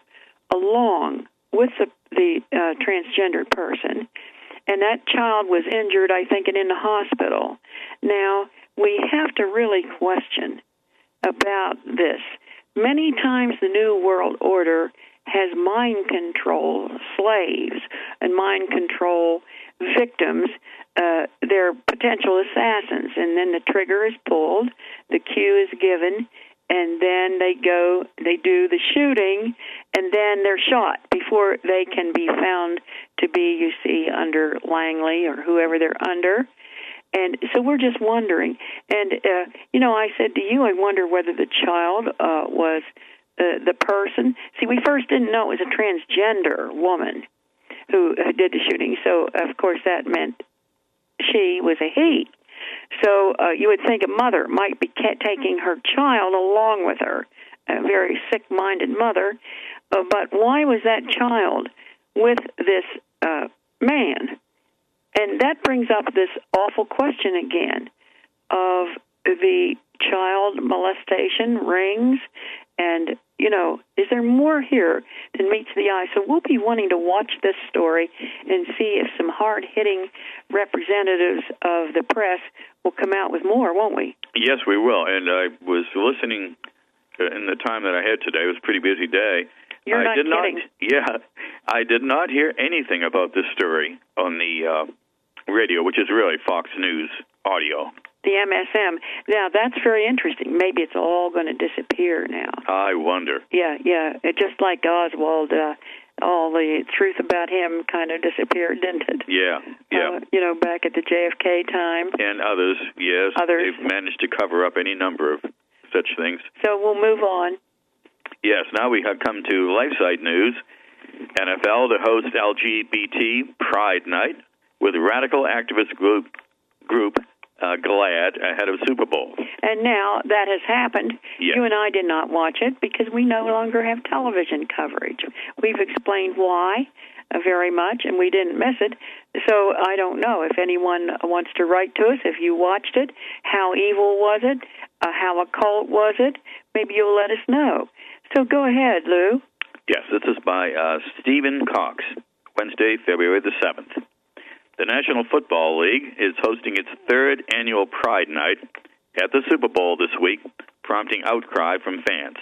S2: along with the, the uh, transgender person, and that child was injured, I think, and in the hospital. Now, we have to really question about this. Many times the New World Order has mind control slaves and mind control victims. Uh, they're potential assassins, and then the trigger is pulled, the cue is given, and then they go, they do the shooting, and then they're shot before they can be found to be, you see, under Langley or whoever they're under. And so we're just wondering. And, uh, you know, I said to you, I wonder whether the child uh, was uh, the person. See, we first didn't know it was a transgender woman who uh, did the shooting. So, of course, that meant she was a he. So uh, you would think a mother might be taking her child along with her, a very sick-minded mother. Uh, but why was that child with this uh, man? And that brings up this awful question again of the child molestation rings. And, you know, is there more here than meets the eye? So we'll be wanting to watch this story and see if some hard-hitting representatives of the press will come out with more, won't we?
S1: Yes, we will. And I was listening in the time that I had today. It was a pretty busy day.
S2: You're
S1: I
S2: not
S1: did
S2: kidding.
S1: Not, yeah, I did not hear anything about this story on the uh, radio, which is really Fox News audio.
S2: The M S M. Now, that's very interesting. Maybe it's all going to disappear now.
S1: I wonder.
S2: Yeah, yeah. It, just like Oswald, uh, all the truth about him kind of disappeared, didn't it?
S1: Yeah, yeah.
S2: Uh, you know, back at the J F K time.
S1: And others, yes.
S2: Others.
S1: They've managed to cover up any number of such things.
S2: So we'll move on.
S1: Yes, now we have come to LifeSite News. N F L to host L G B T Pride Night with radical activist group group uh, GLAAD ahead of Super Bowl.
S2: And now that has happened.
S1: Yes.
S2: You and I did not watch it because we no longer have television coverage. We've explained why uh, very much, and we didn't miss it. So I don't know if anyone wants to write to us. If you watched it, how evil was it? Uh, how occult was it? Maybe you'll let us know. So go ahead, Lou.
S1: Yes, this is by uh, Stephen Cox, Wednesday, February the seventh. The National Football League is hosting its third annual Pride Night at the Super Bowl this week, prompting outcry from fans.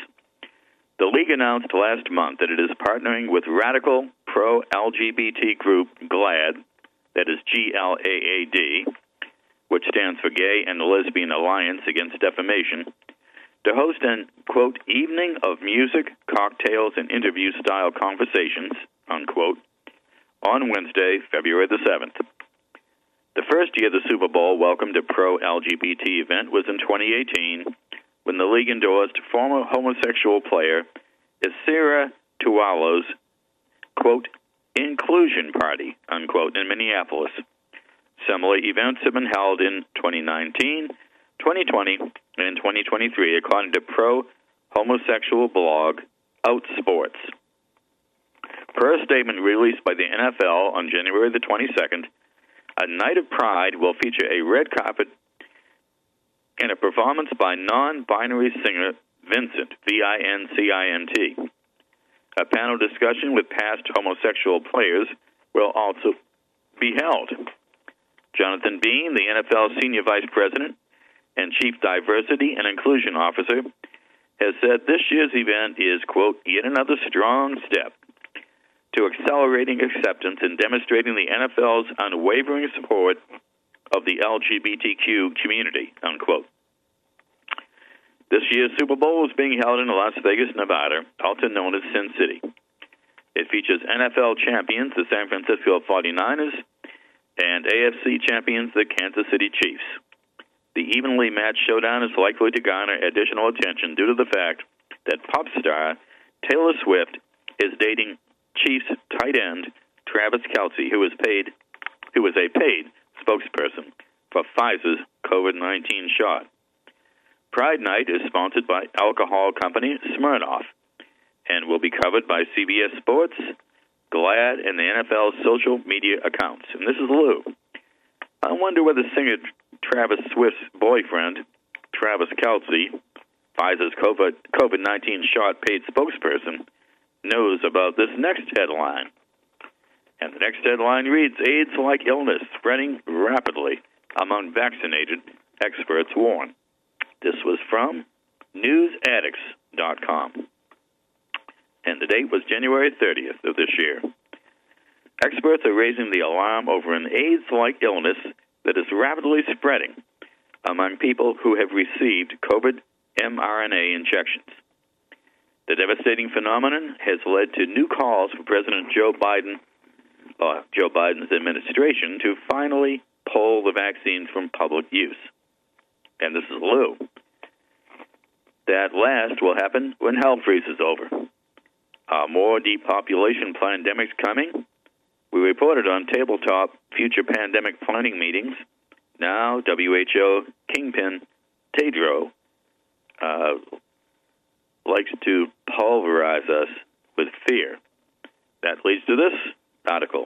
S1: The league announced last month that it is partnering with radical pro-L G B T group GLAAD, that is G L A A D, which stands for Gay and Lesbian Alliance Against Defamation, to host an, quote, evening of music, cocktails, and interview-style conversations, unquote, on Wednesday, February the seventh. The first year the Super Bowl welcomed a pro-L G B T event was in twenty eighteen, when the league endorsed former homosexual player Isira Tualo's, quote, inclusion party, unquote, in Minneapolis. Similar events have been held in twenty nineteen, twenty twenty, and in twenty twenty-three, according to pro-homosexual blog Outsports. Per a statement released by the N F L on January the twenty-second, a night of pride will feature a red carpet and a performance by non-binary singer Vincent, V I N C I N T. A panel discussion with past homosexual players will also be held. Jonathan Bean, the N F L Senior Vice President and Chief Diversity and Inclusion Officer, has said this year's event is, quote, yet another strong step to accelerating acceptance and demonstrating the N F L's unwavering support of the L G B T Q community, unquote. This year's Super Bowl is being held in Las Vegas, Nevada, also known as Sin City. It features N F L champions, the San Francisco forty-niners, and A F C champions, the Kansas City Chiefs. The evenly matched showdown is likely to garner additional attention due to the fact that pop star Taylor Swift is dating Chiefs tight end Travis Kelce, who is paid, who is a paid spokesperson for Pfizer's COVID nineteen shot. Pride Night is sponsored by alcohol company Smirnoff and will be covered by C B S Sports, GLAAD, and the N F L's social media accounts. And this is Lou. I wonder whether singer Travis Swift's boyfriend, Travis Kelce, Pfizer's COVID nineteen shot paid spokesperson, knows about this next headline. And the next headline reads, AIDS-like illness spreading rapidly among vaccinated, experts warn. This was from news addicts dot com. And the date was January thirtieth of this year. Experts are raising the alarm over an AIDS-like illness that is rapidly spreading among people who have received COVID mRNA injections. The devastating phenomenon has led to new calls for President Joe Biden, uh, Joe Biden's administration to finally pull the vaccine from public use. And this is Lou. That last will happen when hell freezes over. Are more depopulation pandemics coming? We reported on Tabletop Future Pandemic Planning Meetings. Now, W H O Kingpin Tedros uh, likes to pulverize us with fear. That leads to this article.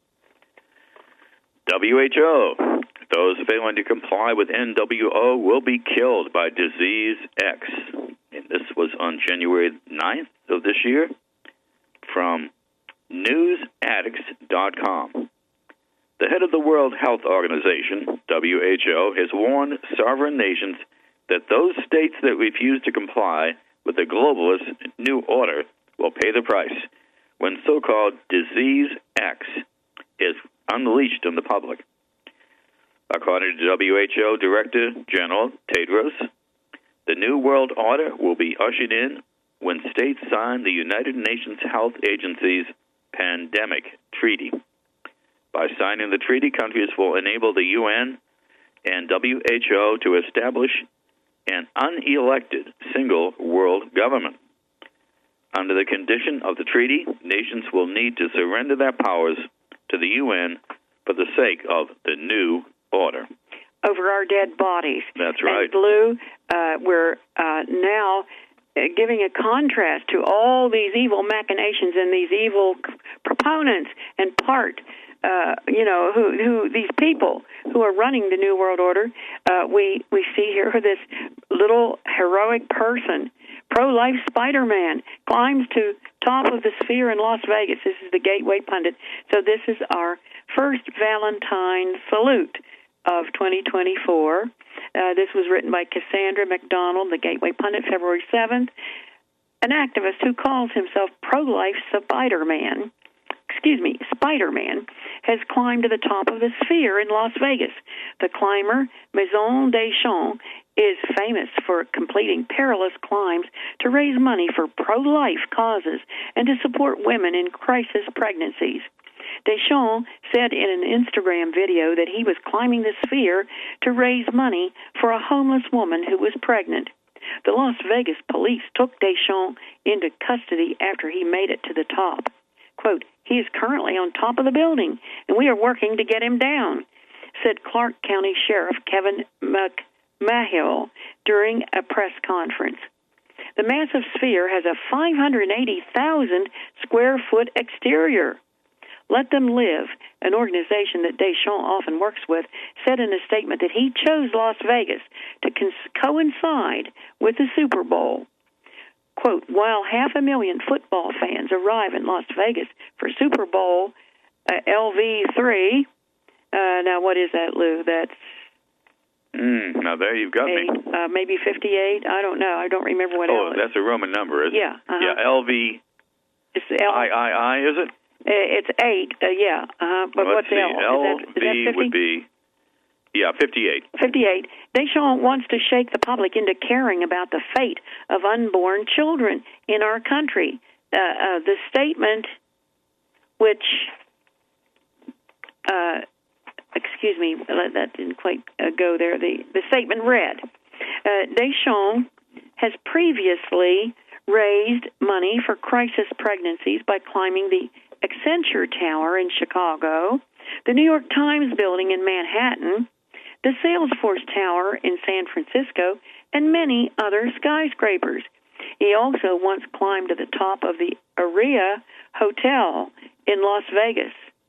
S1: W H O, those failing to comply with N W O will be killed by Disease X. And this was on January ninth of this year from news addicts dot com. The head of the World Health Organization, W H O, has warned sovereign nations that those states that refuse to comply with the globalist new order will pay the price when so-called Disease X is unleashed on the public. According to W H O Director General Tedros, the New World Order will be ushered in when states sign the United Nations Health Agency's Pandemic Treaty. By signing the treaty, countries will enable the U N and W H O to establish an unelected single world government. Under the condition of the treaty, nations will need to surrender their powers to the U N for the sake of the new order.
S2: Over our dead bodies.
S1: That's right.
S2: And Lou, uh, we're uh, now giving a contrast to all these evil machinations and these evil proponents and part, uh, you know, who, who these people who are running the New World Order. Uh, we, we see here this little heroic person, pro-life Spider-Man, climbs to top of the sphere in Las Vegas. This is the Gateway Pundit. So this is our first Valentine salute of twenty twenty-four. Uh, this was written by Cassandra McDonald, the Gateway Pundit, February seventh. An activist who calls himself pro-life Spider-Man, excuse me, Spider-Man, has climbed to the top of the sphere in Las Vegas. The climber, Maison Deschamps, is famous for completing perilous climbs to raise money for pro-life causes and to support women in crisis pregnancies. Deschamps said in an Instagram video that he was climbing the sphere to raise money for a homeless woman who was pregnant. The Las Vegas police took Deschamps into custody after he made it to the top. Quote, he is currently on top of the building, and we are working to get him down, said Clark County Sheriff Kevin McMahill during a press conference. The massive sphere has a five hundred eighty thousand square foot exterior. Let Them Live, an organization that Deschamps often works with, said in a statement that he chose Las Vegas to cons- coincide with the Super Bowl. quote, while half a million football fans arrive in Las Vegas for Super Bowl uh, L V three, uh, now what is that, Lou? That's
S1: Mm, now there you've got
S2: a,
S1: me.
S2: Uh, maybe fifty-eight. I don't know. I don't remember what.
S1: Oh,
S2: L is.
S1: That's a Roman number, isn't
S2: yeah,
S1: it?
S2: uh-huh.
S1: Yeah. L V.
S2: It's L.
S1: I I I is it?
S2: It's eight. Uh, yeah. Uh-huh. But
S1: Let's
S2: what's
S1: see.
S2: L?
S1: L
S2: Is that, is
S1: V
S2: that fifty?
S1: would be. Yeah, fifty-eight.
S2: fifty-eight. Deschamps wants to shake the public into caring about the fate of unborn children in our country. Uh, uh, the statement, which. Uh, Excuse me, that didn't quite uh, go there. The, the statement read, uh, Deschamps has previously raised money for crisis pregnancies by climbing the Accenture Tower in Chicago, the New York Times building in Manhattan, the Salesforce Tower in San Francisco, and many other skyscrapers. He also once climbed to the top of the Aria Hotel in Las Vegas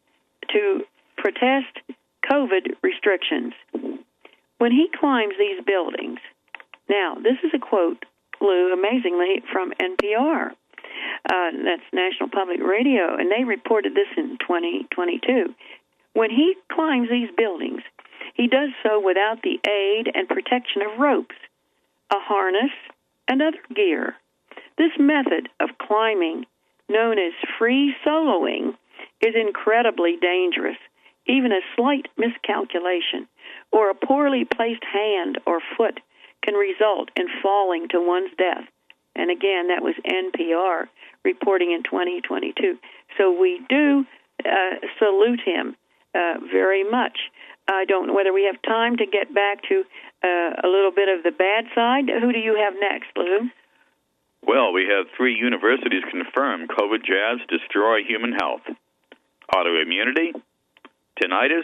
S2: to protest COVID restrictions. When he climbs these buildings, now this is a quote, Lou, amazingly, from N P R. Uh, that's National Public Radio, and they reported this in twenty twenty-two. When he climbs these buildings, he does so without the aid and protection of ropes, a harness, and other gear. This method of climbing, known as free soloing, is incredibly dangerous. Even a slight miscalculation or a poorly placed hand or foot can result in falling to one's death. And again, that was N P R reporting in twenty twenty-two. So we do uh, salute him uh, very much. I don't know whether we have time to get back to uh, a little bit of the bad side. Who do you have next, Lou?
S1: Well, we have three universities confirm COVID jabs destroy human health. Autoimmunity, tinnitus,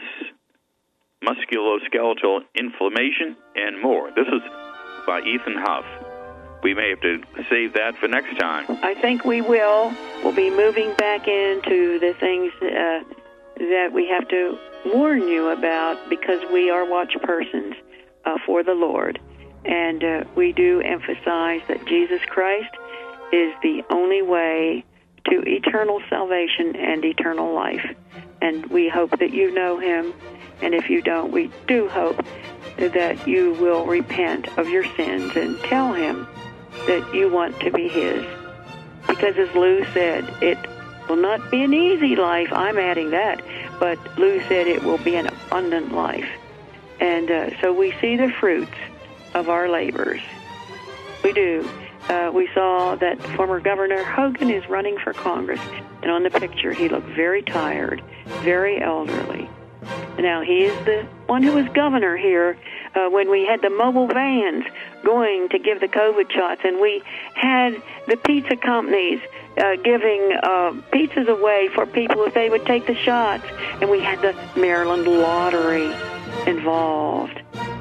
S1: musculoskeletal inflammation, and more. This is by Ethan Huff. We may have to save that for next time.
S2: I think we will. We'll be moving back into the things uh, that we have to warn you about because we are watch persons uh, for the Lord. And uh, we do emphasize that Jesus Christ is the only way to eternal salvation and eternal life. And we hope that you know him. And if you don't, we do hope that you will repent of your sins and tell him that you want to be his. Because as Lou said, it will not be an easy life. I'm adding that. But Lou said it will be an abundant life. And uh, so we see the fruits of our labors. We do. Uh, we saw that former Governor Hogan is running for Congress. And on the picture, he looked very tired, very elderly. Now, he is the one who was governor here uh, when we had the mobile vans going to give the COVID shots, and we had the pizza companies uh, giving uh, pizzas away for people if they would take the shots, and we had the Maryland lottery involved.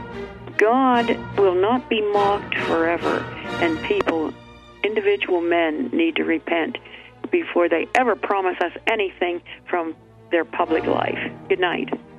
S2: God will not be mocked forever, and people, individual men, need to repent before they ever promise us anything from their public life. Good night.